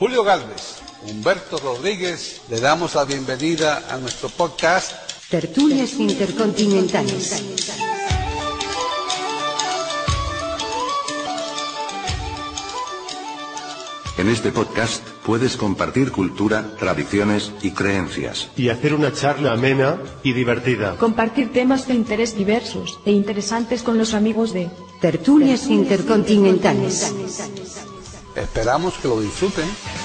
Julio Gálvez, Humberto Rodríguez, le damos la bienvenida a nuestro podcast Tertulias Intercontinentales. En este podcast puedes compartir cultura, tradiciones y creencias. Y hacer una charla amena y divertida. Compartir temas de interés diversos e interesantes con los amigos de Tertulias Intercontinentales. Esperamos que lo disfruten.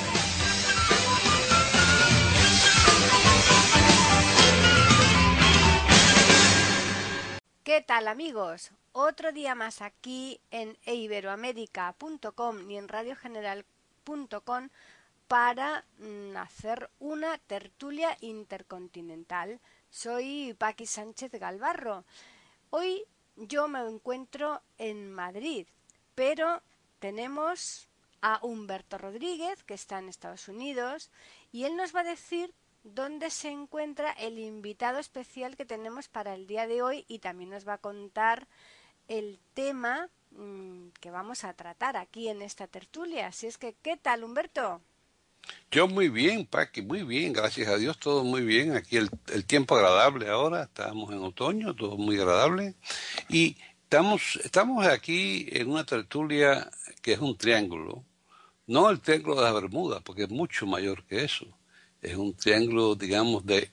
¿Qué tal, amigos? Otro día más aquí en iberoamerica.com y en radiogeneral.com para hacer una tertulia intercontinental. Soy Paqui Sánchez Galvarro. Hoy yo me encuentro en Madrid, pero tenemos a Humberto Rodríguez, que está en Estados Unidos, y él nos va a decir dónde se encuentra el invitado especial que tenemos para el día de hoy, y también nos va a contar el tema que vamos a tratar aquí en esta tertulia. Así es que, ¿qué tal, Humberto? Yo muy bien, Paqui, muy bien, gracias a Dios, todo muy bien. Aquí el tiempo agradable ahora, estamos en otoño, todo muy agradable. Y estamos aquí en una tertulia que es un triángulo, no el triángulo de las Bermudas, porque es mucho mayor que eso. Es un triángulo, digamos, de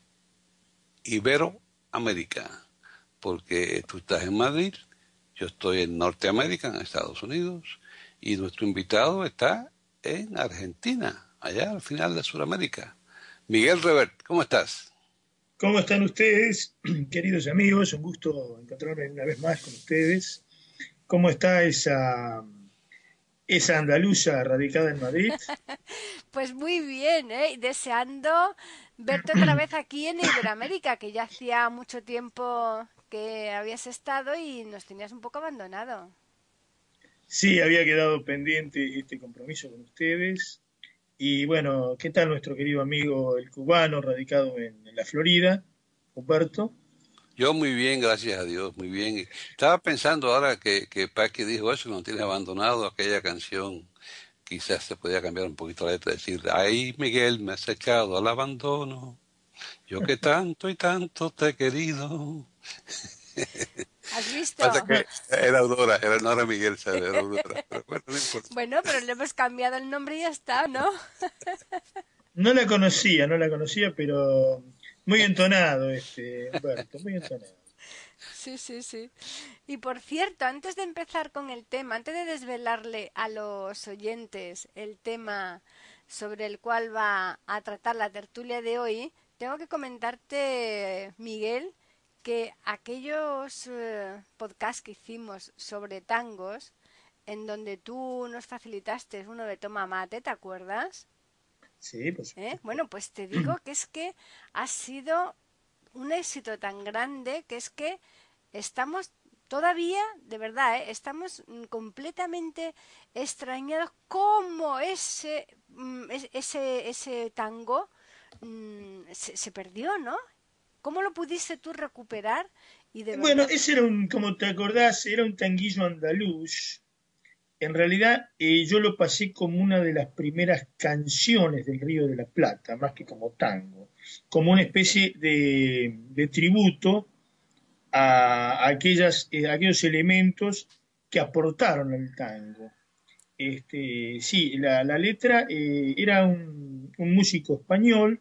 Iberoamérica, porque tú estás en Madrid, yo estoy en Norteamérica, en Estados Unidos, y nuestro invitado está en Argentina, allá al final de Sudamérica. Miguel Revert, ¿cómo estás? ¿Cómo están ustedes, queridos amigos? Un gusto encontrarme una vez más con ustedes. ¿Cómo está esa andaluza radicada en Madrid? Pues muy bien, deseando verte otra vez aquí en Iberoamérica, que ya hacía mucho tiempo que habías estado y nos tenías un poco abandonado. Sí, había quedado pendiente este compromiso con ustedes. Y bueno, ¿qué tal nuestro querido amigo el cubano radicado en la Florida, Humberto? Yo muy bien, gracias a Dios, muy bien. Estaba pensando ahora que Paqui dijo eso, que no tiene abandonado aquella canción. Quizás se podía cambiar un poquito la letra, decir, ay Miguel, me has echado al abandono, yo que tanto y tanto te he querido. ¿Has visto? Pasa que era Aurora, no era Miguel, era Aurora. Pero bueno, no importa. Bueno, pero le hemos cambiado el nombre y ya está, ¿no? No la conocía, pero muy entonado Humberto, muy entonado. Sí. Y por cierto, antes de empezar con el tema, antes de desvelarle a los oyentes el tema sobre el cual va a tratar la tertulia de hoy, tengo que comentarte, Miguel, que aquellos podcasts que hicimos sobre tangos, en donde tú nos facilitaste uno de Toma Mate, ¿te acuerdas? Sí, pues. Bueno, pues te digo que es que ha sido un éxito tan grande que es que estamos todavía, de verdad, estamos completamente extrañados cómo ese tango se perdió, ¿no? ¿Cómo lo pudiste tú recuperar? Y de Bueno, verdad... ese era como te acordás, era un tanguillo andaluz. En realidad, yo lo pasé como una de las primeras canciones del Río de la Plata, más que como tango, como una especie de tributo a aquellos elementos que aportaron al tango. Sí, la letra era un músico español,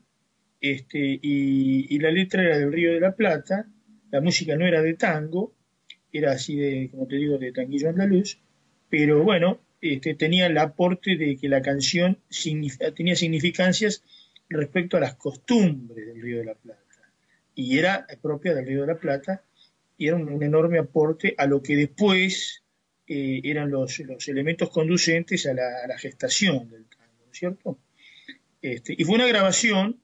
y la letra era del Río de la Plata. La música no era de tango, era así de, como te digo, de tanguillo andaluz, pero bueno, tenía el aporte de que la canción tenía significancias respecto a las costumbres del Río de la Plata, y era propia del Río de la Plata, y era un enorme aporte a lo que después eran los elementos conducentes a la gestación del tango, ¿no es cierto? Y fue una grabación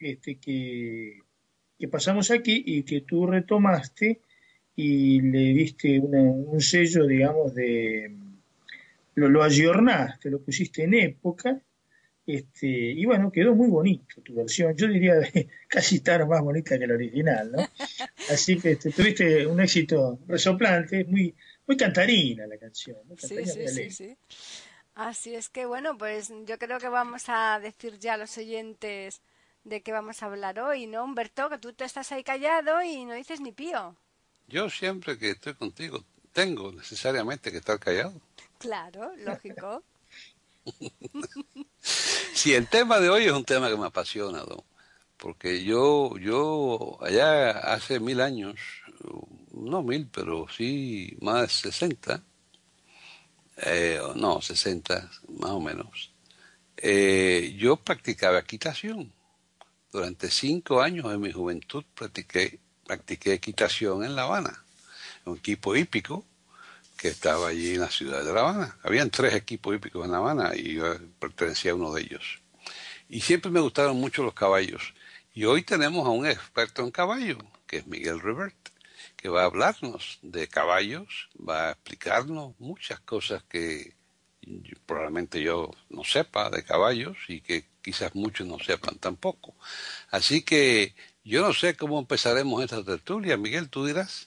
que pasamos aquí y que tú retomaste y le diste un sello, digamos, lo ayornaste, lo pusiste en época, y bueno, quedó muy bonito tu versión. Yo diría casi estar más bonita que la original, ¿no? Así que tuviste un éxito resoplante, muy cantarina la canción, ¿no? Cantarina Sí. Así es que bueno, pues yo creo que vamos a decir ya a los oyentes de qué vamos a hablar hoy, ¿no, Humberto? Que tú te estás ahí callado y no dices ni pío. Yo siempre que estoy contigo tengo necesariamente que estar callado. Claro, lógico. Sí, el tema de hoy es un tema que me apasiona, ¿no? Porque yo allá hace 1000 años, no 1000, pero sí más 60, no, 60 más o menos, yo practicaba equitación. Durante 5 años de mi juventud practiqué equitación en La Habana, un equipo hípico que estaba allí en la ciudad de La Habana. Habían 3 equipos hípicos en La Habana y yo pertenecía a uno de ellos. Y siempre me gustaron mucho los caballos. Y hoy tenemos a un experto en caballo, que es Miguel Revert, que va a hablarnos de caballos, va a explicarnos muchas cosas que probablemente yo no sepa de caballos y que quizás muchos no sepan tampoco. Así que yo no sé cómo empezaremos esta tertulia. Miguel, tú dirás.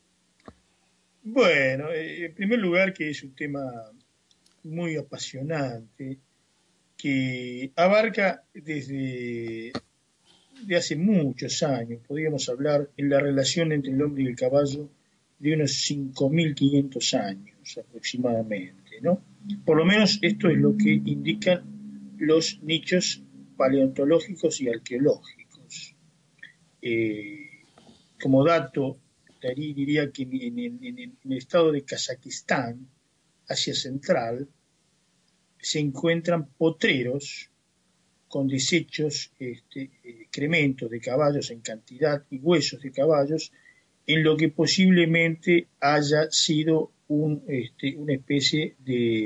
Bueno, en primer lugar que es un tema muy apasionante, que abarca desde de hace muchos años. Podríamos hablar en la relación entre el hombre y el caballo de unos 5.500 años aproximadamente, ¿no? Por lo menos esto es lo que indican los nichos paleontológicos y arqueológicos. Como dato, diría que en el estado de Kazajistán, Asia Central, se encuentran potreros con desechos, excrementos de caballos en cantidad y huesos de caballos, en lo que posiblemente haya sido una especie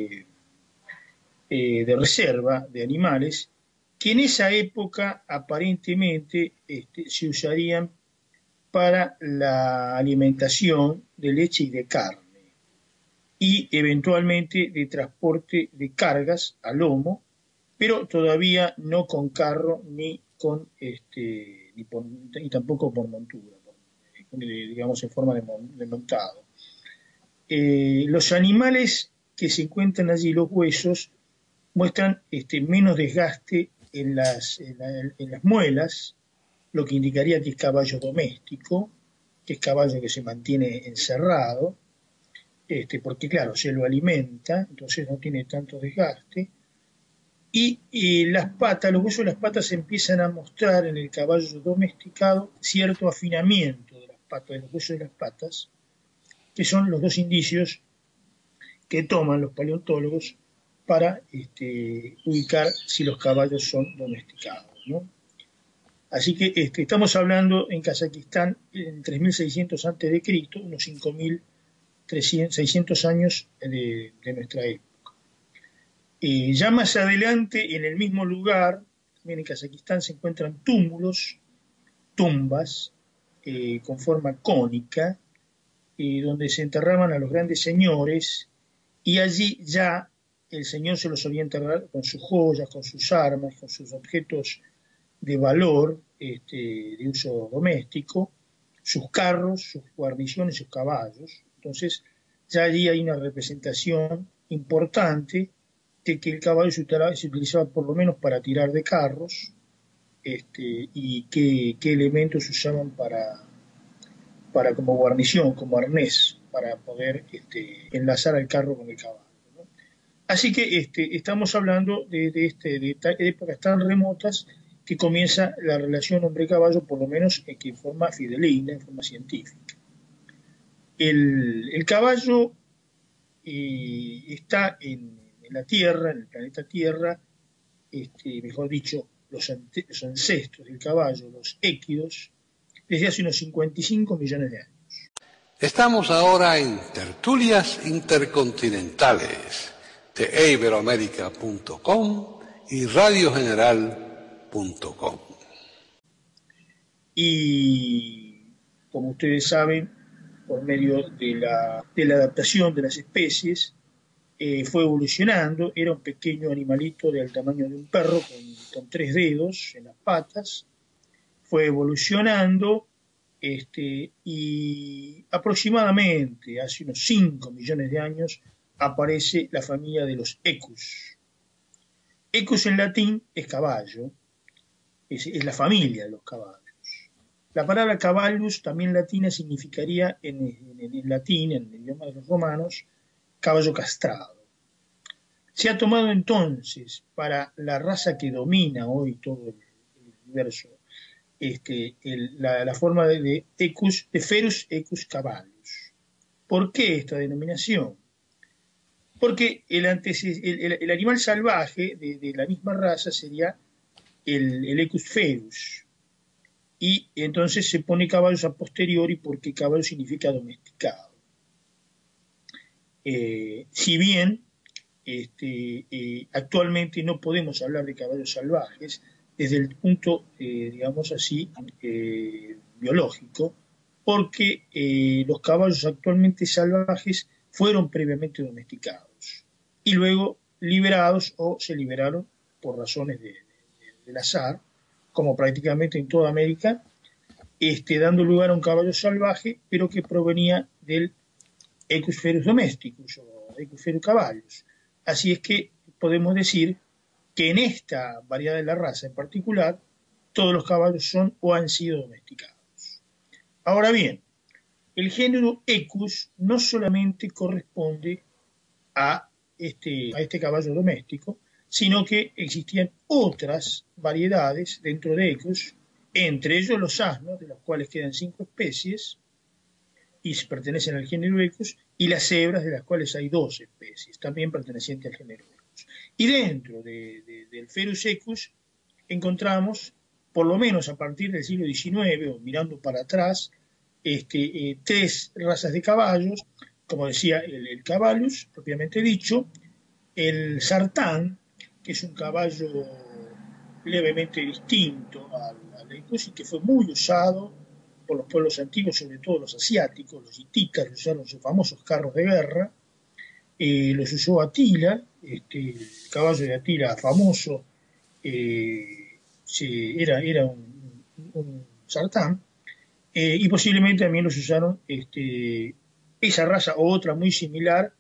de reserva de animales que en esa época aparentemente se usarían para la alimentación de leche y de carne y eventualmente de transporte de cargas a lomo, pero todavía no con carro ni tampoco por montura, digamos en forma de montado. Los animales que se encuentran allí, los huesos, muestran menos desgaste en las muelas, lo que indicaría que es caballo doméstico, que es caballo que se mantiene encerrado, porque claro, se lo alimenta, entonces no tiene tanto desgaste. Y las patas, los huesos de las patas empiezan a mostrar en el caballo domesticado cierto afinamiento de las patas, de los huesos de las patas, que son los dos indicios que toman los paleontólogos para ubicar si los caballos son domesticados, ¿no? Así que estamos hablando en Kazajistán en 3600 a.C., unos 5600 años de nuestra época. Ya más adelante, en el mismo lugar, también en Kazajistán, se encuentran túmulos, tumbas, con forma cónica, donde se enterraban a los grandes señores, y allí ya el señor se los solía enterrar con sus joyas, con sus armas, con sus objetos de valor, de uso doméstico, sus carros, sus guarniciones, sus caballos. Entonces, ya allí hay una representación importante de que el caballo se utilizaba por lo menos para tirar de carros, y qué elementos se usaban para como guarnición, como arnés, para poder enlazar al carro con el caballo, ¿no? Así que estamos hablando de épocas tan remotas que comienza la relación hombre-caballo, por lo menos en forma fidedigna, en forma científica. El caballo está en la Tierra, en el planeta Tierra, mejor dicho, los ancestros del caballo, los équidos, desde hace unos 55 millones de años. Estamos ahora en Tertulias Intercontinentales de iberoamerica.com y radiogeneral.com. Y como ustedes saben, por medio de la adaptación de las especies, fue evolucionando. Era un pequeño animalito del tamaño de un perro con 3 dedos en las patas. Fue evolucionando y aproximadamente hace unos 5 millones de años aparece la familia de los equus. Equus en latín es caballo, es la familia de los caballos. La palabra cavallus, también latina, significaría en latín, en el idioma de los romanos, caballo castrado. Se ha tomado entonces para la raza que domina hoy todo el universo la forma de equus, de ferus equus cavallus. ¿Por qué esta denominación? Porque el animal salvaje de la misma raza sería el equus ferus. Y entonces se pone caballos a posteriori porque caballo significa domesticado. Si bien actualmente no podemos hablar de caballos salvajes desde el punto, digamos así, biológico, porque los caballos actualmente salvajes fueron previamente domesticados y luego liberados o se liberaron por razones del azar, como prácticamente en toda América, dando lugar a un caballo salvaje, pero que provenía del Equus ferus domesticus o Equus ferus cavallus. Así es que podemos decir que en esta variedad de la raza en particular, todos los caballos son o han sido domesticados. Ahora bien, el género Equus no solamente corresponde a este caballo doméstico, sino que existían otras variedades dentro de Equus, entre ellos los asnos, de los cuales quedan 5 especies, y pertenecen al género Equus, y las cebras, de las cuales hay 2 especies, también pertenecientes al género Equus. Y dentro del Ferus Equus encontramos, por lo menos a partir del siglo XIX, o mirando para atrás, 3 razas de caballos, como decía el Cavallus, propiamente dicho, el Sartán, que es un caballo levemente distinto al Equus y que fue muy usado por los pueblos antiguos, sobre todo los asiáticos, los hititas, usaron sus famosos carros de guerra, los usó Atila, el caballo de Atila famoso, era un Sartán, y posiblemente también los usaron esa raza o otra muy similar,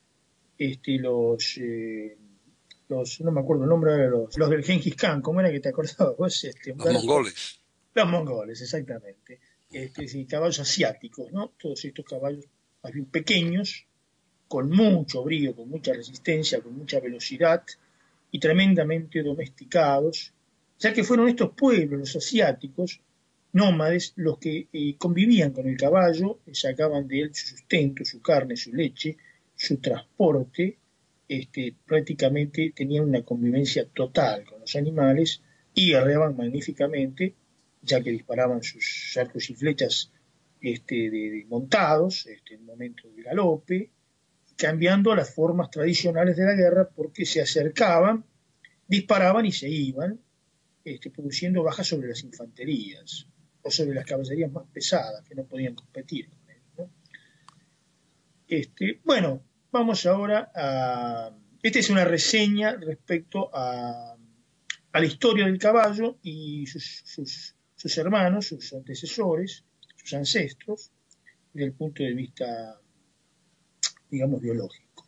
no me acuerdo el nombre de los del Gengis Khan, ¿cómo era que te acordabas vos? Los mongoles. Los mongoles, exactamente. Sí, caballos asiáticos, ¿no? Todos estos caballos más bien pequeños, con mucho brío, con mucha resistencia, con mucha velocidad y tremendamente domesticados, ya que fueron estos pueblos, los asiáticos, nómades, los que convivían con el caballo, sacaban de él su sustento, su carne, su leche, su transporte, prácticamente tenían una convivencia total con los animales y guerreaban magníficamente, ya que disparaban sus arcos y flechas montados en el momento del galope, cambiando las formas tradicionales de la guerra porque se acercaban, disparaban y se iban, produciendo bajas sobre las infanterías o sobre las caballerías más pesadas que no podían competir con ellos, ¿no? Bueno, vamos ahora a... Esta es una reseña respecto a la historia del caballo y sus hermanos, sus antecesores, sus ancestros, desde el punto de vista, digamos, biológico.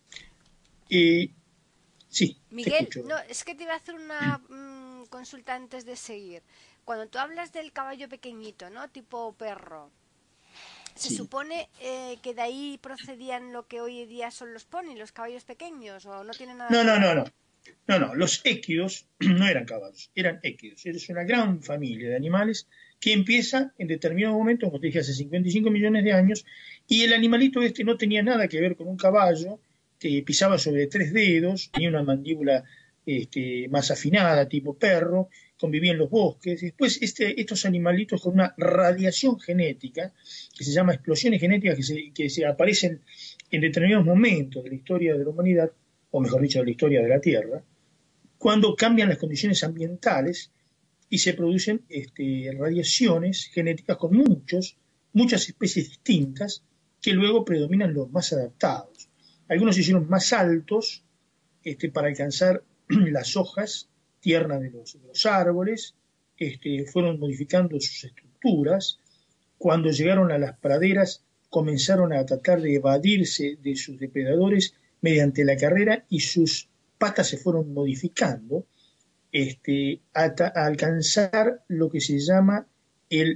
Sí, Miguel, no, es que te iba a hacer una consulta antes de seguir. Cuando tú hablas del caballo pequeñito, ¿no? Tipo perro, ¿se supone que de ahí procedían lo que hoy en día son los ponis, los caballos pequeños, o no tienen nada? No, los équidos no eran caballos, eran équidos. Es una gran familia de animales que empieza en determinado momento, como te dije, hace 55 millones de años, y el animalito no tenía nada que ver con un caballo, que pisaba sobre 3 dedos, tenía una mandíbula más afinada, tipo perro, convivía en los bosques. Después estos animalitos con una radiación genética, que se llama explosiones genéticas, que se aparecen en determinados momentos de la historia de la humanidad, o mejor dicho, de la historia de la Tierra, cuando cambian las condiciones ambientales y se producen radiaciones genéticas con muchas especies distintas, que luego predominan los más adaptados. Algunos se hicieron más altos para alcanzar las hojas tiernas de los árboles, fueron modificando sus estructuras. Cuando llegaron a las praderas, comenzaron a tratar de evadirse de sus depredadores mediante la carrera y sus patas se fueron modificando hasta alcanzar lo que se llama el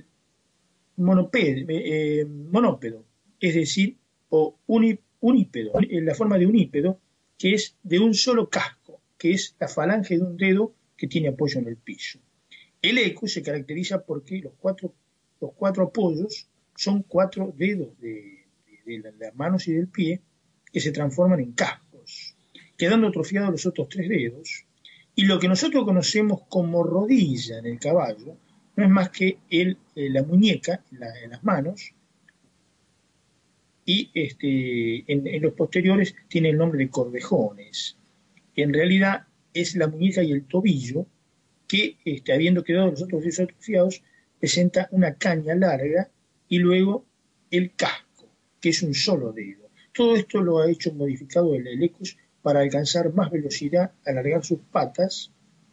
monópedo, es decir, o unípedo, en la forma de unípedo, que es de un solo casco, que es la falange de un dedo que tiene apoyo en el piso. El eco se caracteriza porque los cuatro apoyos son 4 dedos de las manos y del pie que se transforman en cascos, quedando atrofiados los otros 3 dedos, y lo que nosotros conocemos como rodilla en el caballo no es más que la muñeca en las manos, y en los posteriores tiene el nombre de corvejones. En realidad es la muñeca y el tobillo que, habiendo quedado los otros dedos atrofiados, presenta una caña larga y luego el casco, que es un solo dedo. Todo esto lo ha hecho modificado el Equus para alcanzar más velocidad, alargar sus patas,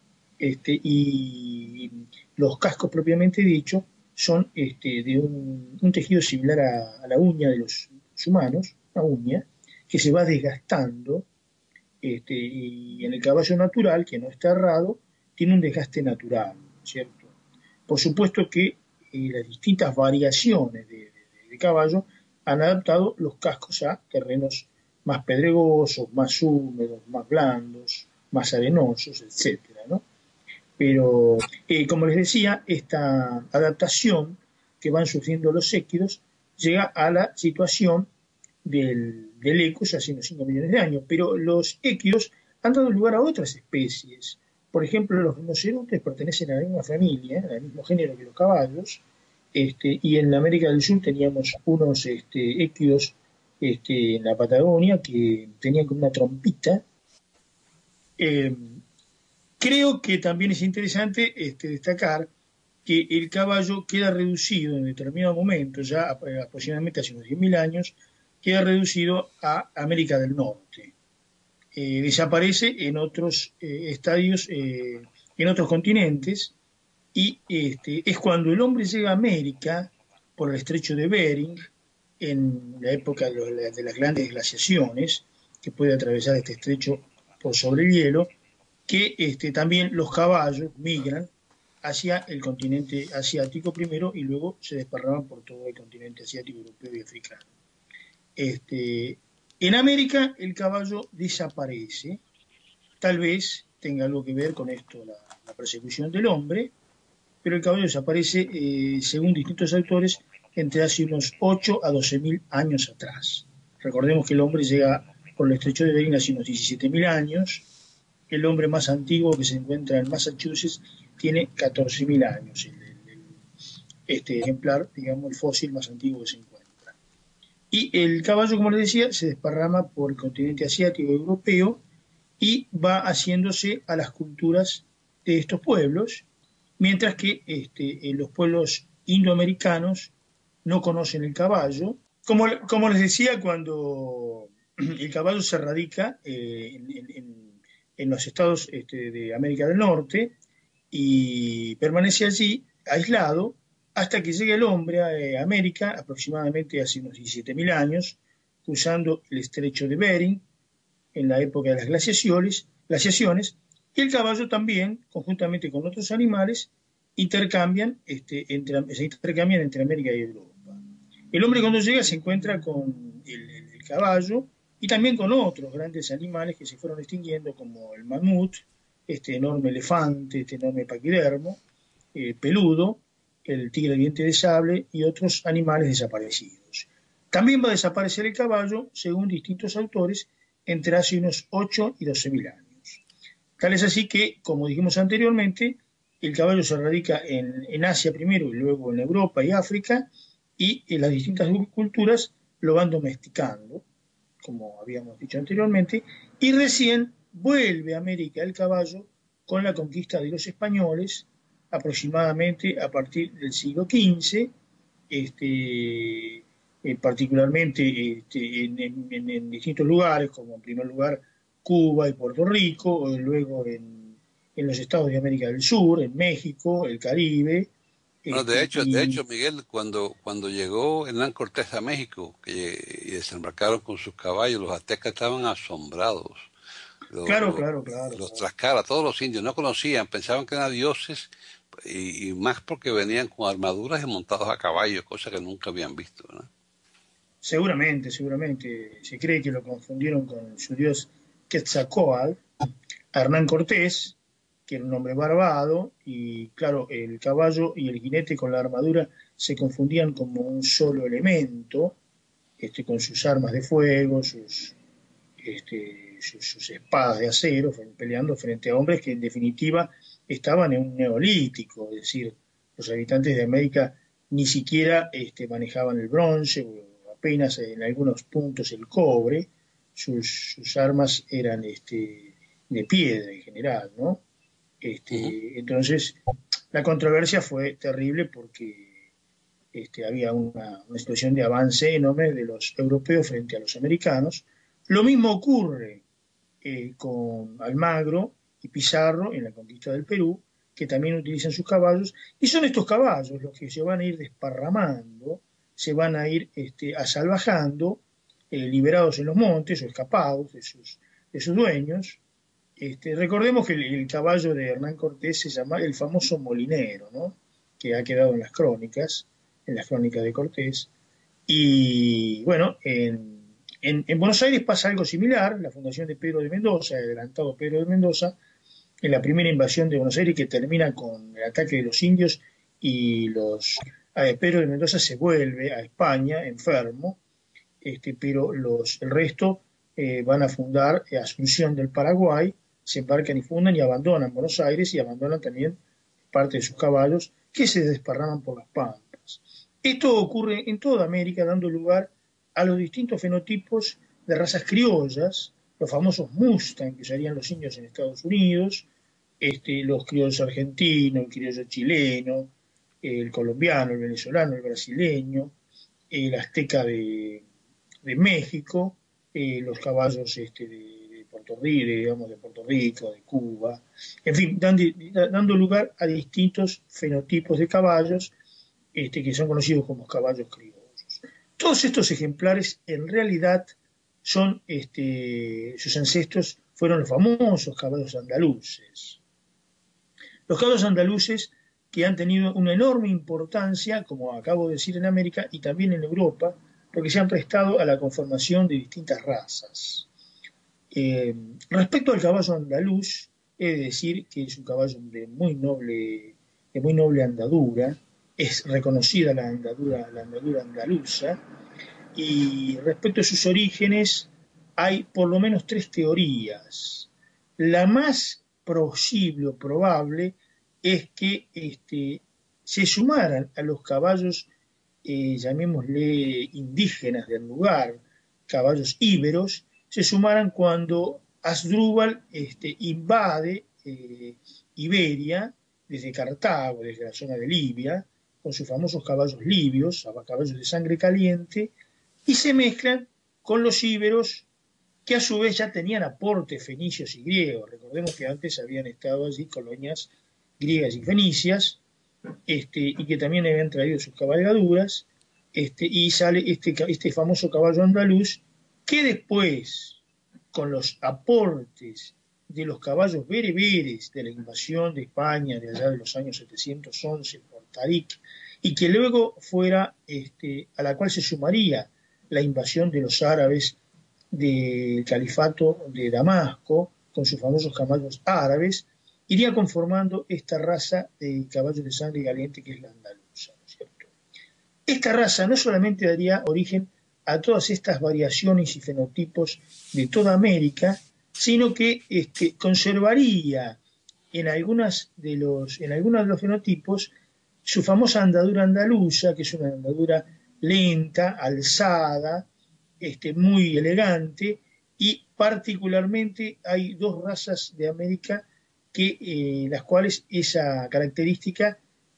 y los cascos propiamente dicho son de un tejido similar a la uña de los humanos, una uña que se va desgastando, y en el caballo natural, que no está errado, tiene un desgaste natural, ¿cierto? Por supuesto que las distintas variaciones de caballo han adaptado los cascos a terrenos más pedregosos, más húmedos, más blandos, más arenosos, etcétera, ¿no? Pero, como les decía, esta adaptación que van sufriendo los équidos llega a la situación del Equus hace unos 5 millones de años, pero los équidos han dado lugar a otras especies. Por ejemplo, los rinocerontes pertenecen a la misma familia, al mismo género que los caballos, y en América del Sur teníamos unos équidos en la Patagonia que tenían como una trompita. Creo que también es interesante destacar que el caballo queda reducido en determinado momento, ya aproximadamente hace unos 10.000 años, queda reducido a América del Norte. Desaparece en otros estadios, en otros continentes, y es cuando el hombre llega a América por el estrecho de Bering, en la época de las grandes glaciaciones, que puede atravesar este estrecho por sobre el hielo, que también los caballos migran hacia el continente asiático primero y luego se desparraman por todo el continente asiático, europeo y africano. En América el caballo desaparece, tal vez tenga algo que ver con esto, la persecución del hombre, pero el caballo desaparece, según distintos autores, entre hace unos 8 a 12.000 años atrás. Recordemos que el hombre llega por el estrecho de Bering hace unos 17.000 años. El hombre más antiguo que se encuentra en Massachusetts tiene 14.000 años. Este ejemplar, digamos, el fósil más antiguo que se encuentra. Y el caballo, como les decía, se desparrama por el continente asiático y europeo y va haciéndose a las culturas de estos pueblos, mientras que los pueblos indoamericanos no conocen el caballo. Como les decía, cuando el caballo se radica en los estados de América del Norte y permanece allí aislado hasta que llega el hombre a América, aproximadamente hace unos 17.000 años, cruzando el estrecho de Bering en la época de las glaciaciones, y el caballo también, conjuntamente con otros animales, se intercambian entre América y Europa. El hombre cuando llega se encuentra con el caballo y también con otros grandes animales que se fueron extinguiendo, como el mamut, este enorme elefante, este enorme paquidermo, peludo, el tigre de diente de sable y otros animales desaparecidos. También va a desaparecer el caballo, según distintos autores, entre hace unos 8 y 12.000 años. Tal es así que, como dijimos anteriormente, el caballo se radica en Asia primero y luego en Europa y África, y en las distintas culturas lo van domesticando, como habíamos dicho anteriormente, y recién vuelve a América el caballo con la conquista de los españoles, aproximadamente a partir del siglo XV, particularmente en distintos lugares, como en primer lugar Cuba y Puerto Rico, luego en los estados de América del Sur, en México, el Caribe, No, de hecho, Miguel, cuando llegó Hernán Cortés a México y desembarcaron con sus caballos, los aztecas estaban asombrados. Claro. Los Tlaxcala, todos los indios no conocían, pensaban que eran dioses y más porque venían con armaduras y montados a caballo, cosa que nunca habían visto, ¿no? Seguramente. Se cree que lo confundieron con su dios Quetzalcóatl, a Hernán Cortés, que era un hombre barbado, y claro, el caballo y el jinete con la armadura se confundían como un solo elemento, con sus armas de fuego, sus espadas de acero, peleando frente a hombres que en definitiva estaban en un neolítico, es decir, los habitantes de América ni siquiera manejaban el bronce, o apenas en algunos puntos el cobre, sus armas eran de piedra en general, ¿no? Entonces, la controversia fue terrible porque había una situación de avance enorme de los europeos frente a los americanos. Lo mismo ocurre con Almagro y Pizarro en la conquista del Perú, que también utilizan sus caballos, y son estos caballos los que se van a ir desparramando, se van a ir asalvajando, liberados en los montes o escapados de sus dueños. Recordemos que el caballo de Hernán Cortés se llama el famoso molinero, ¿no? Que ha quedado en las crónicas de Cortés. Y bueno, en Buenos Aires pasa algo similar. La fundación de Pedro de Mendoza, el adelantado Pedro de Mendoza, en la primera invasión de Buenos Aires, que termina con el ataque de los indios, y Pedro de Mendoza se vuelve a España enfermo, pero el resto van a fundar Asunción del Paraguay, se embarcan y fundan y abandonan Buenos Aires, y abandonan también parte de sus caballos, que se desparraman por las pampas. Esto ocurre en toda América, dando lugar a los distintos fenotipos de razas criollas, los famosos Mustang que usarían los indios en Estados Unidos, los criollos argentinos, el criollo chileno, el colombiano, el venezolano, el brasileño, el azteca de México, los caballos de Puerto Rico, de Cuba, en fin, dando lugar a distintos fenotipos de caballos que son conocidos como caballos criollos. Todos estos ejemplares en realidad son, sus ancestros fueron los famosos caballos andaluces. Los caballos andaluces que han tenido una enorme importancia, como acabo de decir, en América y también en Europa, porque se han prestado a la conformación de distintas razas. Respecto al caballo andaluz, he de decir que es un caballo de muy noble andadura, es reconocida la andadura andaluza, y respecto a sus orígenes hay por lo menos 3 teorías. La más posible o probable es que se sumaran a los caballos, llamémosle indígenas del lugar, caballos íberos, se sumaran cuando Asdrúbal invade Iberia desde Cartago, desde la zona de Libia, con sus famosos caballos libios, caballos de sangre caliente, y se mezclan con los íberos, que a su vez ya tenían aportes fenicios y griegos. Recordemos que antes habían estado allí colonias griegas y fenicias, y que también habían traído sus cabalgaduras, y sale este famoso caballo andaluz, que después, con los aportes de los caballos bereberes de la invasión de España de allá de los años 711 por Tarik, y que luego fuera, a la cual se sumaría la invasión de los árabes del califato de Damasco, con sus famosos caballos árabes, iría conformando esta raza de caballos de sangre caliente que es la andaluza, ¿no es cierto? Esta raza no solamente daría origen a todas estas variaciones y fenotipos de toda América, sino que conservaría en algunos de los fenotipos su famosa andadura andaluza, que es una andadura lenta, alzada, muy elegante, y particularmente hay 2 razas de América las cuales esa característica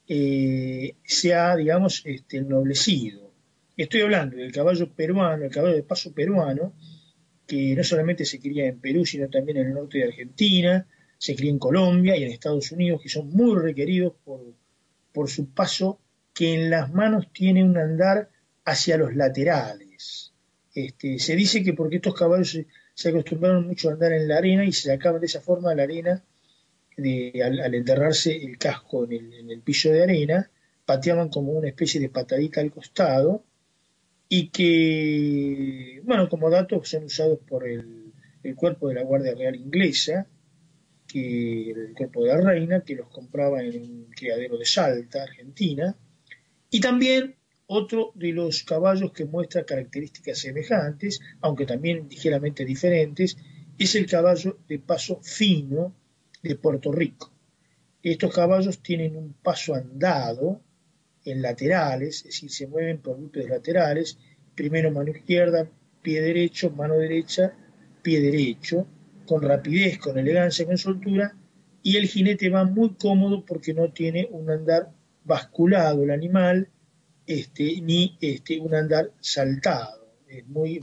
se ha, digamos, ennoblecido. Estoy hablando del caballo peruano, el caballo de paso peruano, que no solamente se cría en Perú, sino también en el norte de Argentina, se cría en Colombia y en Estados Unidos, que son muy requeridos por por su paso que en las manos tiene un andar hacia los laterales. Se dice que porque estos caballos se acostumbraron mucho a andar en la arena y se sacaban de esa forma la arena, al enterrarse el casco en el piso de arena, pateaban como una especie de patadita al costado, y que, bueno, como datos son usados por el cuerpo de la Guardia Real Inglesa, que el cuerpo de la reina, que los compraba en un criadero de Salta, Argentina, y también otro de los caballos que muestra características semejantes, aunque también ligeramente diferentes, es el caballo de paso fino de Puerto Rico. Estos caballos tienen un paso andado en laterales, es decir, se mueven por bípedos laterales, primero mano izquierda, pie derecho, mano derecha, pie derecho, con rapidez, con elegancia, con soltura, y el jinete va muy cómodo porque no tiene un andar basculado el animal, ni un andar saltado. Es muy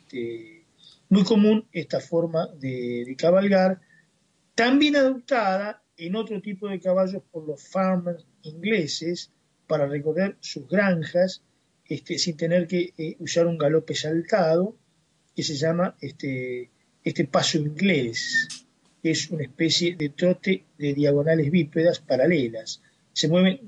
común esta forma de cabalgar, también adoptada en otro tipo de caballos por los farmers ingleses para recorrer sus granjas sin tener que usar un galope saltado, que se llama este paso inglés, que es una especie de trote de diagonales bípedas paralelas. Se mueven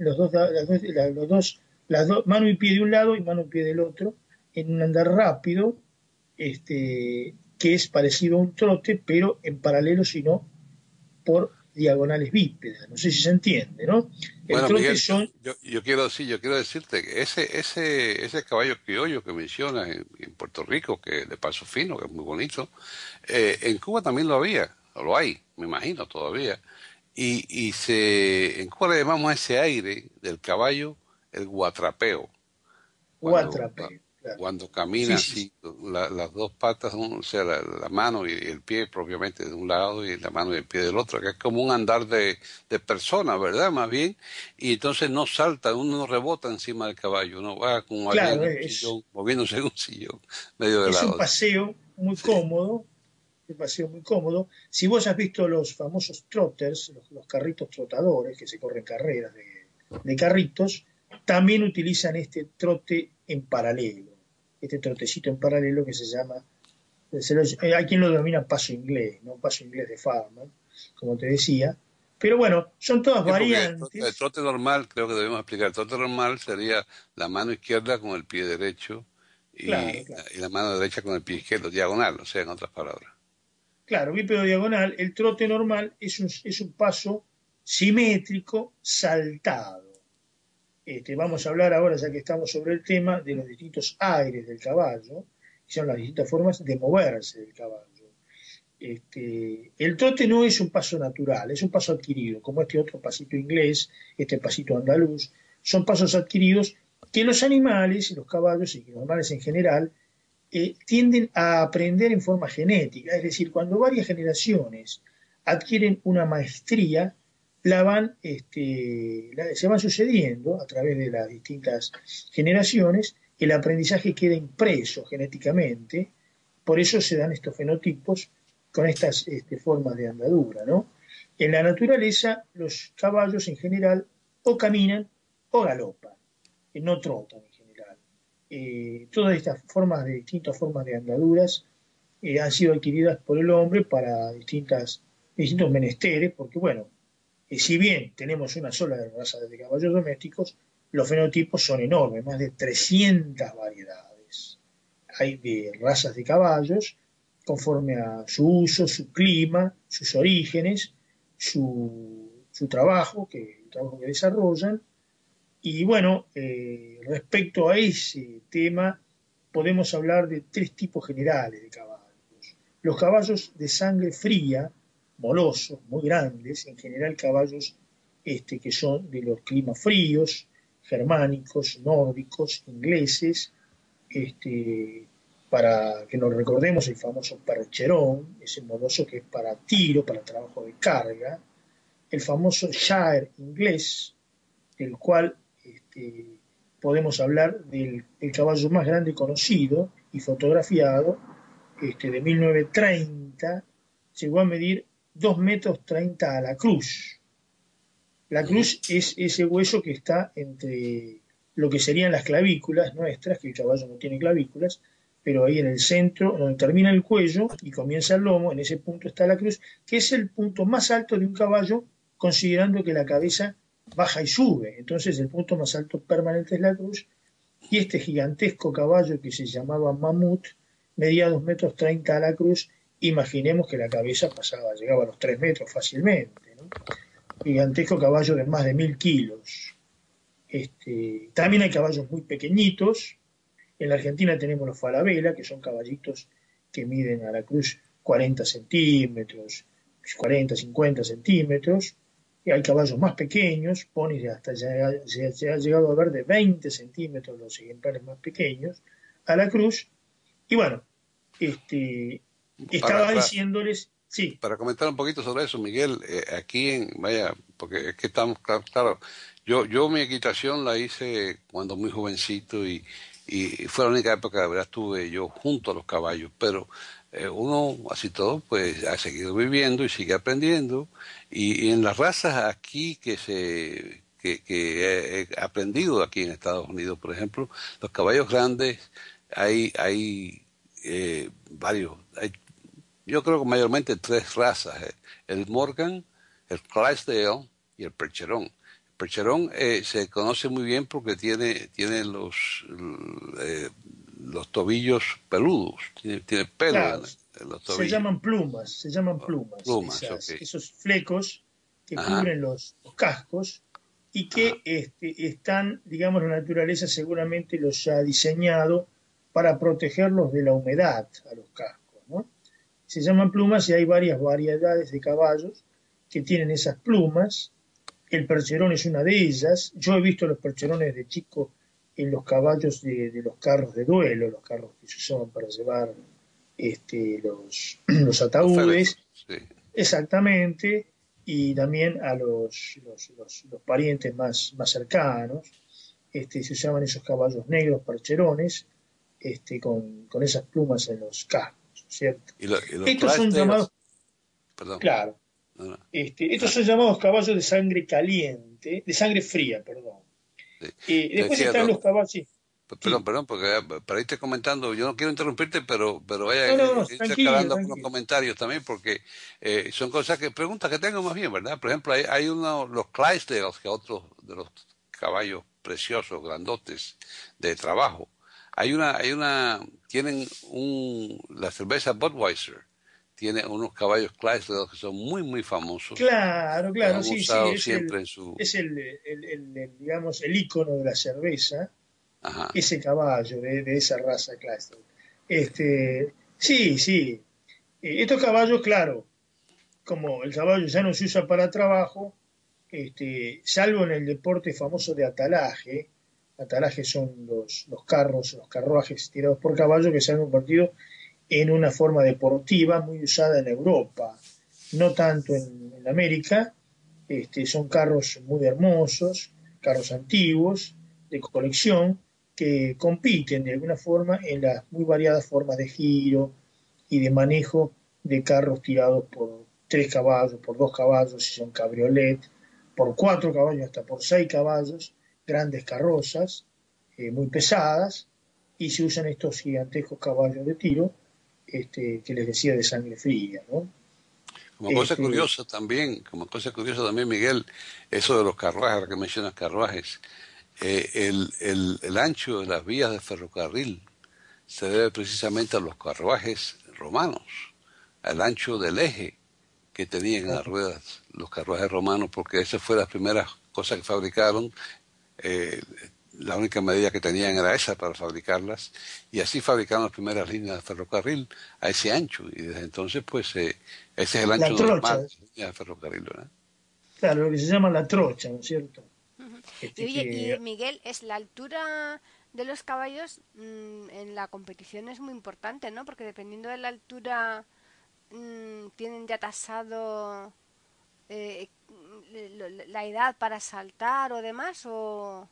las dos, mano y pie de un lado y mano y pie del otro, en un andar rápido, que es parecido a un trote, pero en paralelo, sino por diagonales bípedas. No sé si se entiende, ¿no? Bueno, Miguel, yo quiero decirte que ese caballo criollo que mencionas en Puerto Rico, que de paso fino, que es muy bonito, en Cuba también lo había, o lo hay, me imagino todavía, y en Cuba le llamamos a ese aire del caballo el guatrapeo. Guatrapeo. Claro. Cuando camina así, las dos patas, o sea, la mano y el pie propiamente de un lado y la mano y el pie del otro, que es como un andar de persona, ¿verdad? Más bien, y entonces no salta, uno no rebota encima del caballo, uno va como claro, sillón, moviéndose en un sillón, medio de lado. Es un paseo muy cómodo, un paseo muy cómodo. Si vos has visto los famosos trotters, los carritos trotadores, que se corren carreras de carritos, también utilizan este trote en paralelo, este trotecito en paralelo que se llama, hay quien lo denomina paso inglés, ¿no? Paso inglés de farmer, como te decía, pero bueno, son todas variantes. El trote normal, creo que debemos explicar, el trote normal sería la mano izquierda con el pie derecho y la mano derecha con el pie izquierdo, diagonal, o sea, en otras palabras. Claro, bípedo diagonal. El trote normal es un paso simétrico saltado. Vamos a hablar ahora, ya que estamos sobre el tema, de los distintos aires del caballo, que son las distintas formas de moverse del caballo. El trote no es un paso natural, es un paso adquirido, como este otro pasito inglés, este pasito andaluz, son pasos adquiridos que los animales, los caballos y los animales en general, tienden a aprender en forma genética, es decir, cuando varias generaciones adquieren una maestría, se van sucediendo a través de las distintas generaciones, el aprendizaje queda impreso genéticamente, por eso se dan estos fenotipos con estas formas de andadura, ¿no? En la naturaleza, los caballos en general o caminan o galopan, no trotan en general. Todas estas distintas formas de andaduras han sido adquiridas por el hombre para distintos menesteres, porque bueno, si bien tenemos una sola raza de caballos domésticos, los fenotipos son enormes, más de 300 variedades. Hay de razas de caballos conforme a su uso, su clima, sus orígenes, su trabajo que desarrollan. Y bueno, respecto a ese tema, podemos hablar de tres tipos generales de caballos. Los caballos de sangre fría, molosos, muy grandes, en general caballos que son de los climas fríos, germánicos, nórdicos, ingleses, para que nos recordemos el famoso percherón, ese moloso que es para tiro, para trabajo de carga, el famoso Shire inglés, del cual podemos hablar del caballo más grande conocido y fotografiado, de 1930, llegó a medir 2,30 metros a la cruz. La cruz es ese hueso que está entre lo que serían las clavículas nuestras, que el caballo no tiene clavículas, pero ahí en el centro, donde termina el cuello y comienza el lomo, en ese punto está la cruz, que es el punto más alto de un caballo, considerando que la cabeza baja y sube. Entonces el punto más alto permanente es la cruz, y este gigantesco caballo que se llamaba Mamut medía 2,30 metros a la cruz. Imaginemos que la cabeza llegaba a los 3 metros fácilmente, ¿no? Gigantesco caballo de más de 1.000 kilos. También hay caballos muy pequeñitos. En la Argentina tenemos los Falabella, que son caballitos que miden a la cruz 40 centímetros, 40, 50 centímetros. Y hay caballos más pequeños, ponis hasta se ha llegado a ver de 20 centímetros los ejemplares más pequeños, a la cruz. Y bueno, estaba diciéndoles, sí. Para comentar un poquito sobre eso, Miguel, porque es que estamos, claro, yo mi equitación la hice cuando muy jovencito y fue la única época que de verdad estuve yo junto a los caballos, pero uno, así todo, pues ha seguido viviendo y sigue aprendiendo, y en las razas aquí que he aprendido aquí en Estados Unidos, por ejemplo, los caballos grandes, hay varios, yo creo que mayormente 3 razas, el Morgan, el Clydesdale y el Percherón. El Percherón se conoce muy bien porque tiene los tobillos peludos, tiene pelo, claro, en los tobillos. Se llaman plumas. Esos flecos que cubren los cascos y que están, digamos, la naturaleza seguramente los ha diseñado para protegerlos de la humedad a los cascos, ¿no? Se llaman plumas y hay varias variedades de caballos que tienen esas plumas. El percherón es una de ellas. Yo he visto los percherones de chico en los caballos de los carros de duelo, los carros que se usaban para llevar los ataúdes. Sí. Exactamente, y también a los parientes más cercanos. Se usaban esos caballos negros percherones con esas plumas en los cascos, ¿cierto? Y los estos son llamados, perdón. Claro, estos son llamados caballos de sangre caliente, de sangre fría, perdón. Sí. Después están los caballos, sí. Perdón, porque para irte comentando, yo no quiero interrumpirte, pero vaya tranquilo. Unos comentarios también, porque son preguntas que tengo más bien, ¿verdad? Por ejemplo, hay los Clydesdales, que es otro de los caballos preciosos, grandotes, de trabajo. Tienen la cerveza Budweiser, tiene unos caballos Clydesdale que son muy, muy famosos. Claro, sí, es digamos, el ícono de la cerveza. Ajá. Ese caballo de esa raza Clydesdale. Sí. Estos caballos, claro, como el caballo ya no se usa para trabajo, salvo en el deporte famoso de atalaje. Atalaje son los carruajes tirados por caballo que se han convertido en una forma deportiva muy usada en Europa, no tanto en América. Son carros muy hermosos, carros antiguos, de colección, que compiten de alguna forma en las muy variadas formas de giro y de manejo de carros tirados por 3 caballos, por 2 caballos, si son cabriolet, por 4 caballos, hasta por 6 caballos, grandes carrozas, muy pesadas, y se usan estos gigantescos caballos de tiro, que les decía, de sangre fría, ¿no? Como cosa curiosa también, Miguel, eso de los carruajes, ahora que mencionas carruajes, el ancho de las vías de ferrocarril se debe precisamente a los carruajes romanos, al ancho del eje que tenían en las ruedas los carruajes romanos, porque esa fue la primera cosa que fabricaron. La única medida que tenían era esa para fabricarlas, y así fabricaron las primeras líneas de ferrocarril a ese ancho, y desde entonces pues ese es el ancho normal de las líneas de ferrocarril, ¿verdad? Claro, lo que se llama la trocha, ¿no es cierto? Y Miguel, es la altura de los caballos en la competición es muy importante, ¿no? Porque dependiendo de la altura tienen ya tasado la edad para saltar o demás, o...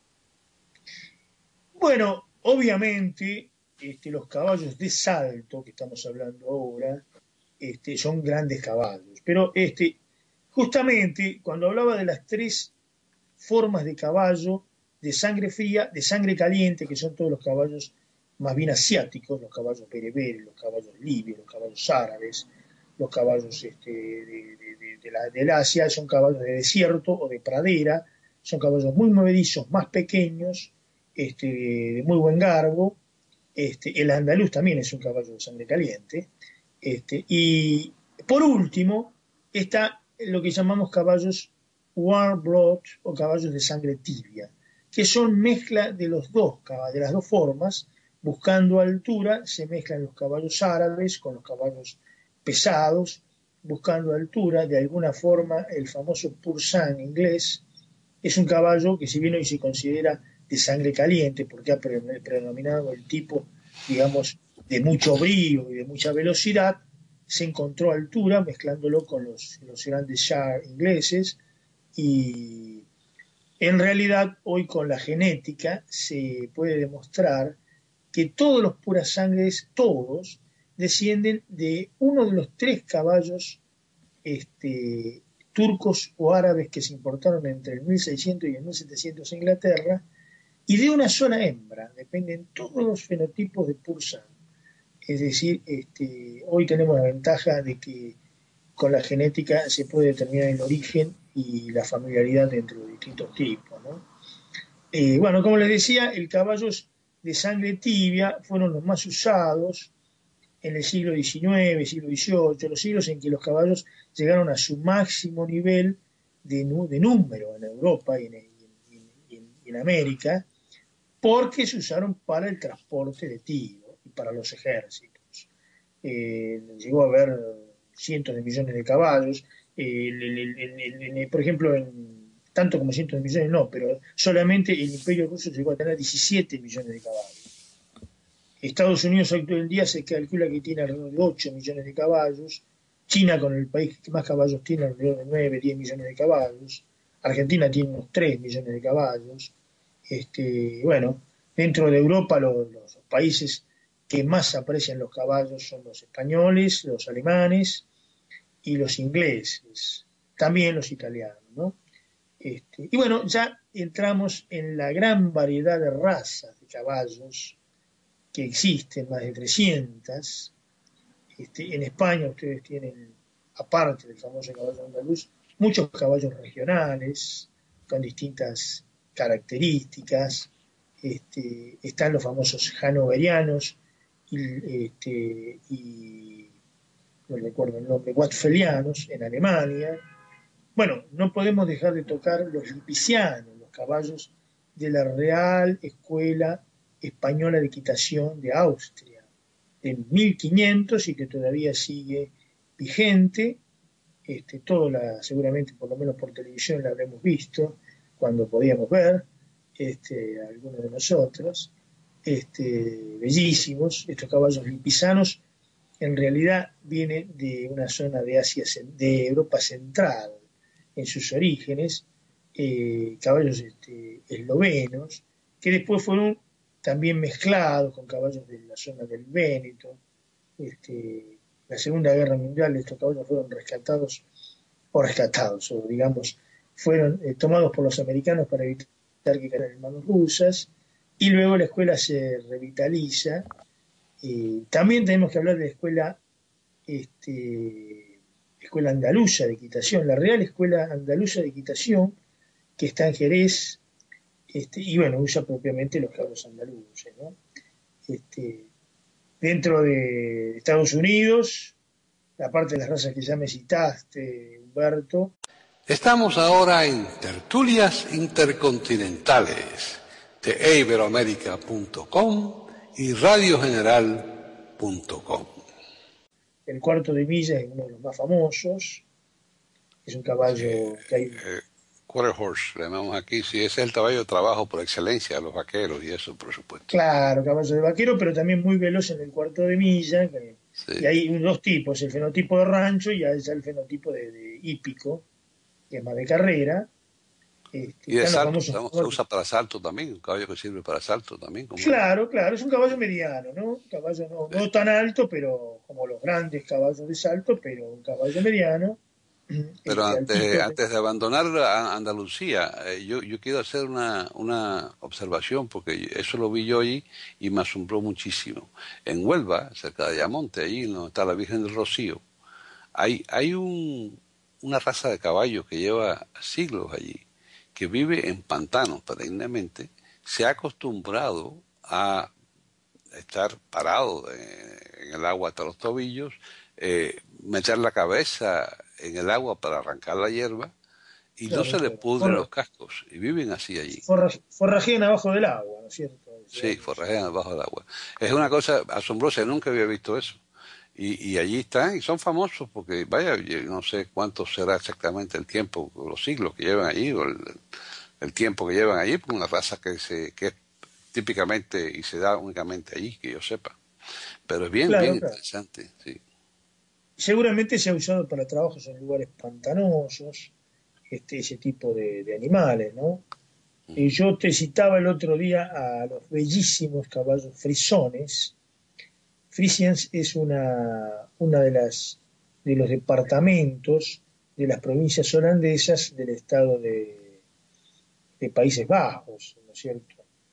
Bueno, obviamente los caballos de salto que estamos hablando ahora son grandes caballos, pero justamente cuando hablaba de las 3 formas de caballo de sangre fría, de sangre caliente, que son todos los caballos más bien asiáticos, los caballos bereberes, los caballos libios, los caballos árabes, los caballos del Asia, son caballos de desierto o de pradera, son caballos muy movedizos, más pequeños, de muy buen garbo. El andaluz también es un caballo de sangre caliente. Y por último, está lo que llamamos caballos warm blood o caballos de sangre tibia, que son mezcla de las dos formas. Buscando altura, se mezclan los caballos árabes con los caballos pesados. Buscando altura, de alguna forma, el famoso Pursan inglés es un caballo que, si bien hoy se considera de sangre caliente, porque ha predominado el tipo, digamos, de mucho brío y de mucha velocidad, se encontró altura mezclándolo con los grandes Shire ingleses, y en realidad hoy con la genética se puede demostrar que todos los puras sangres, todos, descienden de uno de los 3 caballos turcos o árabes que se importaron entre el 1600 y el 1700 a Inglaterra, y de una sola hembra. Dependen todos los fenotipos de Pursan. Es decir, hoy tenemos la ventaja de que con la genética se puede determinar el origen y la familiaridad entre los distintos tipos, ¿no? Bueno, como les decía, el caballo de sangre tibia fueron los más usados en el siglo XIX, siglo XVIII, los siglos en que los caballos llegaron a su máximo nivel de número en Europa y en América, porque se usaron para el transporte de tiro y para los ejércitos. Llegó a haber cientos de millones de caballos, por ejemplo, tanto como cientos de millones no, pero solamente el Imperio Ruso llegó a tener 17 millones de caballos. Estados Unidos hoy en día se calcula que tiene alrededor de 8 millones de caballos, China, con el país que más caballos tiene, alrededor de 9, 10 millones de caballos, Argentina tiene unos 3 millones de caballos. Bueno, dentro de Europa los países que más aprecian los caballos son los españoles, los alemanes y los ingleses, también los italianos, ¿no? Y bueno, ya entramos en la gran variedad de razas de caballos que existen, más de 300. En España ustedes tienen, aparte del famoso caballo andaluz, muchos caballos regionales con distintas características. Están los famosos hanoverianos y no recuerdo el nombre, westfalianos en Alemania. Bueno, no podemos dejar de tocar los lipicianos, los caballos de la Real Escuela Española de Equitación de Austria, en 1500, y que todavía sigue vigente. Seguramente, por lo menos por televisión, la habremos visto cuando podíamos ver, algunos de nosotros, bellísimos. Estos caballos lipizanos en realidad vienen de una zona de Asia, de Europa Central, en sus orígenes, caballos eslovenos, que después fueron también mezclados con caballos de la zona del Véneto. La Segunda Guerra Mundial, estos caballos fueron rescatados, o digamos, fueron tomados por los americanos para evitar que cayeran en manos rusas, y luego la escuela se revitaliza. También tenemos que hablar de la escuela andaluza de equitación, la Real Escuela Andaluza de Equitación, que está en Jerez, y bueno, usa propiamente los caballos andaluces, ¿no? Dentro de Estados Unidos, la parte de las razas que ya me citaste, Humberto. Estamos ahora en Tertulias Intercontinentales de iberoamerica.com y radiogeneral.com. El cuarto de milla es uno de los más famosos, es un caballo que hay... Quarter horse, le llamamos aquí, sí, ese es el caballo de trabajo por excelencia, los vaqueros y eso, por supuesto. Claro, caballo de vaquero, pero también muy veloz en el cuarto de milla, sí. Y hay dos tipos, el fenotipo de rancho y hay el fenotipo de hípico, que es más de carrera. Y de salto, se usa para salto también, un caballo que sirve para salto también. Claro, es un caballo mediano, ¿no? Un caballo no tan alto, pero como los grandes caballos de salto, pero un caballo mediano. Pero Altito. antes de abandonar a Andalucía, yo quiero hacer una observación, porque eso lo vi yo allí y me asombró muchísimo. En Huelva, cerca de Ayamonte, allí donde está la Virgen del Rocío, hay una raza de caballo que lleva siglos allí, que vive en pantanos perennemente, se ha acostumbrado a estar parado en el agua hasta los tobillos, meter la cabeza en el agua para arrancar la hierba y Claro, no se le pudren los cascos y viven así allí. Forrajean abajo del agua, ¿no es cierto? Sí, forrajean abajo del agua. Es una cosa asombrosa, nunca había visto eso. Y allí están y son famosos porque, vaya, yo no sé cuánto será exactamente el tiempo, los siglos que llevan allí, o el tiempo que llevan allí, porque una raza que es típicamente y se da únicamente allí, que yo sepa. Pero es bien, Claro, bien claro. interesante, sí. Seguramente se ha usado para trabajos en lugares pantanosos, ese tipo de animales, ¿no? Y yo te citaba el otro día a los bellísimos caballos frisones. Frisians es una de los departamentos de las provincias holandesas del estado de Países Bajos, ¿no es cierto?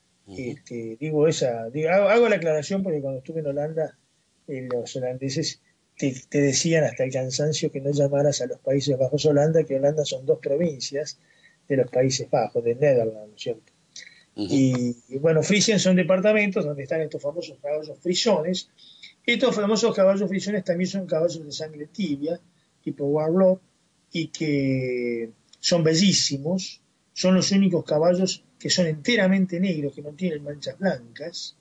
Hago la aclaración porque cuando estuve en Holanda, los holandeses te decían hasta el cansancio que no llamaras a los Países Bajos Holanda, que Holanda son 2 provincias de los Países Bajos, de Netherlands, ¿no es cierto? Y bueno, Frisian son departamentos donde están estos famosos caballos frisones. Estos famosos caballos frisones también son caballos de sangre tibia, tipo Warlock, y que son bellísimos. Son los únicos caballos que son enteramente negros, que no tienen manchas blancas,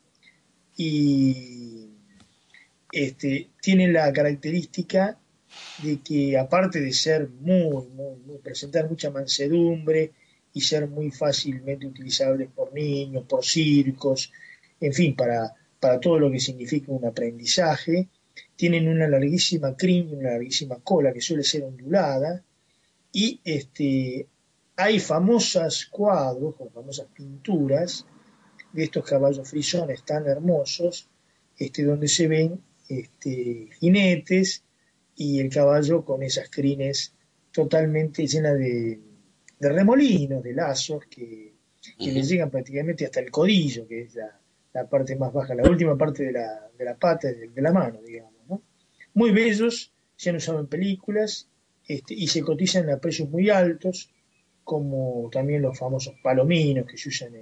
y tienen la característica de que, aparte de ser presentar mucha mansedumbre y ser muy fácilmente utilizables por niños, por circos, en fin, para todo lo que significa un aprendizaje, tienen una larguísima crin y una larguísima cola que suele ser ondulada, y hay famosos cuadros o famosas pinturas de estos caballos frisones tan hermosos, donde se ven jinetes y el caballo con esas crines totalmente llenas de remolinos, de lazos que le llegan prácticamente hasta el codillo, que es la parte más baja, la última parte de la pata, de la mano, digamos, ¿no? Muy bellos, se han usado en películas, y se cotizan a precios muy altos, como también los famosos palominos que se usan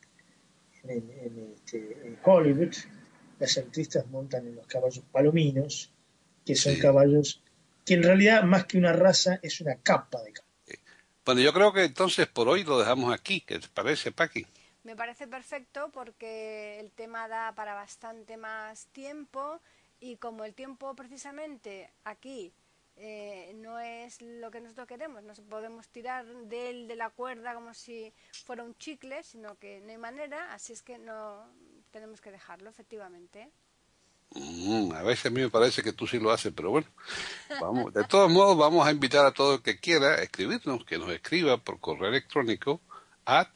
en Hollywood. Las artistas montan en los caballos palominos, que son caballos que en realidad, más que una raza, es una capa de caballo. Bueno, yo creo que entonces por hoy lo dejamos aquí. ¿Qué te parece, Paqui? Me parece perfecto porque el tema da para bastante más tiempo, y como el tiempo precisamente aquí no es lo que nosotros queremos, no podemos tirar de la cuerda como si fuera un chicle, sino que no hay manera, así es que no tenemos que dejarlo, efectivamente. A veces a mí me parece que tú sí lo haces, pero bueno, vamos. De todos modos, vamos a invitar a todo el que quiera escribirnos, que nos escriba por correo electrónico a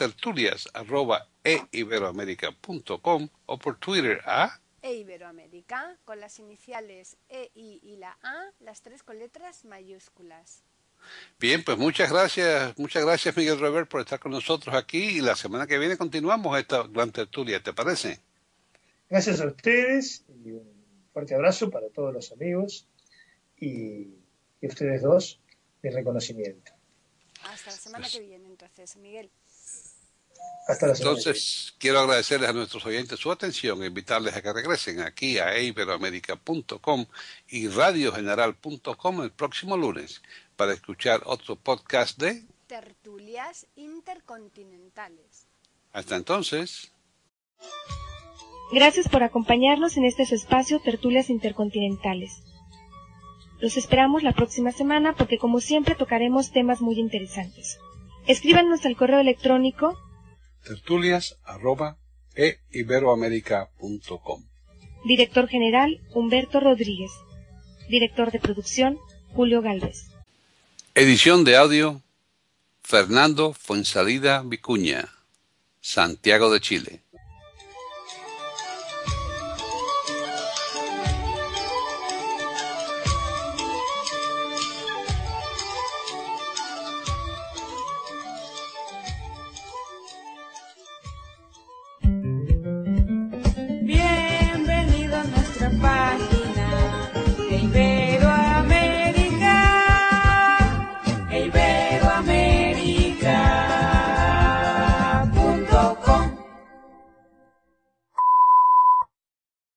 tertulias@eiberoamerica.com o por Twitter a Iberoamérica, con las iniciales EI y la A, las 3 con letras mayúsculas. Bien, pues muchas gracias Miguel Robert por estar con nosotros aquí, y la semana que viene continuamos esta gran tertulia, ¿te parece? Gracias a ustedes y un fuerte abrazo para todos los amigos, y ustedes dos, mi reconocimiento. Hasta la semana que viene, entonces, Miguel. Hasta la semana Entonces, quiero agradecerles a nuestros oyentes su atención e invitarles a que regresen aquí a iberoamerica.com y radiogeneral.com el próximo lunes para escuchar otro podcast de Tertulias Intercontinentales. Hasta entonces. Gracias por acompañarnos en este su espacio Tertulias Intercontinentales. Los esperamos la próxima semana porque, como siempre, tocaremos temas muy interesantes. Escríbanos al correo electrónico tertulias@eiberoamerica.com. Director General Humberto Rodríguez. Director de Producción Julio Galvez. Edición de audio Fernando Fuensalida Vicuña, Santiago de Chile.